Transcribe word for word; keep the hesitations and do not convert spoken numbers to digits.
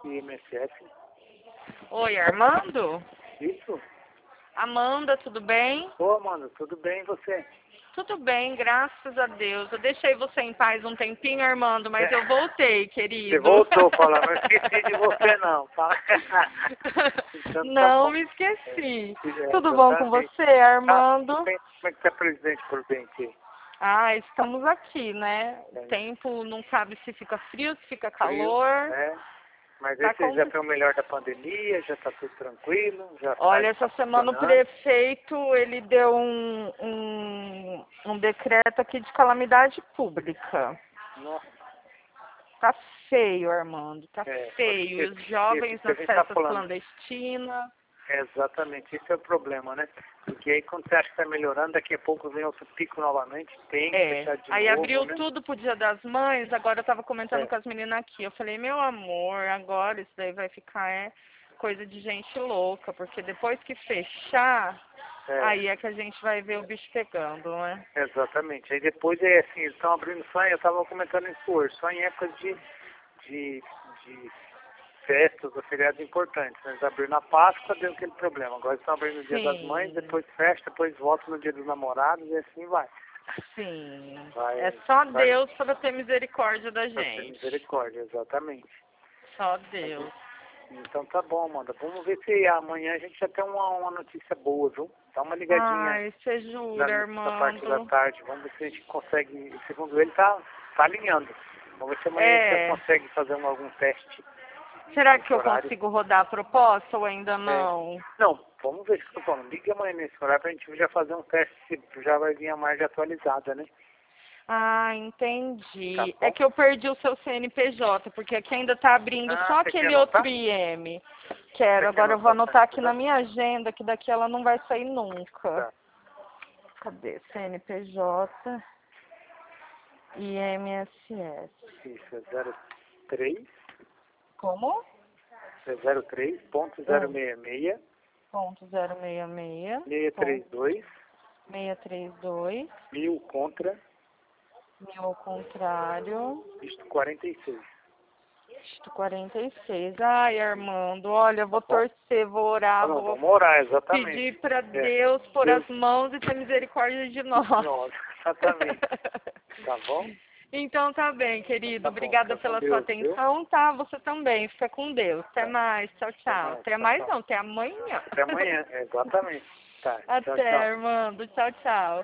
I N S S. Oi, Armando? Isso? Amanda, tudo bem? Ô, mano, tudo bem e você? Tudo bem, graças a Deus. Eu deixei você em paz um tempinho, Armando, mas eu voltei, querido. Você voltou, Paula, não esqueci de você não, tá? Então, Não tá me esqueci. É, Tudo bom com exatamente. você, Armando? Tá, como é que tá presidente por bem aqui? Ah, estamos aqui, né? É. O tempo não sabe se fica frio, se fica Frio, calor. né? Mas Tá aí você com- já foi o melhor da pandemia, já tá tudo tranquilo, já Olha, tá essa semana o funcionando. prefeito, ele deu um, um, um decreto aqui de calamidade pública. Nossa, Tá feio, Armando, tá é, feio. E porque os jovens esse que a nas gente tá festas falando. clandestinas. É, exatamente, esse é o problema, né? Porque aí quando você acha que está melhorando, daqui a pouco vem outro pico novamente, tem que É, fechar de aí novo, abriu né? tudo pro Dia das Mães, agora eu tava comentando É, com as meninas aqui. Eu falei, meu amor, agora isso daí vai ficar é, coisa de gente louca, porque depois que fechar, é, aí é que a gente vai ver o bicho pegando, né? exatamente. Aí depois é assim, eles estão abrindo só, eu estava comentando isso hoje, só em épocas de, de, de festas ou feriados importantes. Né? Eles abriram na Páscoa, deu aquele problema. Agora estão abrindo no Dia das Mães, Sim, depois fecha, depois volta no Dia dos Namorados e assim vai. sim. Vai, É só vai Deus para ter misericórdia da pra ter gente. misericórdia, exatamente. Só Deus. Então tá bom, Amanda. Vamos ver se amanhã a gente já tem uma, uma notícia boa, viu? Dá uma ligadinha Ai, você na, jura, na parte da Armando? tarde. Vamos ver se a gente consegue. Segundo ele, tá, tá alinhando. Vamos ver se amanhã a gente já É. consegue fazer um, algum teste Será nesse que eu horário. consigo rodar a proposta ou ainda É. não? Não, vamos ver se eu tô falando. Liga amanhã nesse horário pra gente já fazer um teste se já vai vir a margem atualizada, né? Ah, Tá entendi. É bom? que eu perdi o seu C N P J, porque aqui ainda tá abrindo Ah, só você quer aquele outro anotar? I M. Quero, Você quer agora eu vou anotar anotar aqui o na C N P J? minha agenda, que daqui ela não vai sair nunca. Tá. Cadê? C N P J e I M S S. Isso, é zero três, Como? é zero três ponto zero seis seis, Ponto zero seis seis. seis três dois, seis três dois. mil contra, Mil ao contrário. isto quarenta e seis. Isto quarenta e seis. Ai, Armando, olha, eu Tá vou bom? torcer, vou orar, Tá bom, vou vamos orar, exatamente. pedir para É. Deus pôr Deus, as mãos e ter misericórdia de nós. nossa, exatamente. Tá bom? Então tá bem, querido. Tá bom, Obrigada fica com pela sua Deus, viu? atenção, tá? Você também. Fica com Deus. Até Tá. mais. Tchau, Até tchau. mais, Até tchau, mais tchau. não, até amanhã. Até amanhã, exatamente. Tá, tchau, Até, tchau. Armando. Tchau, tchau.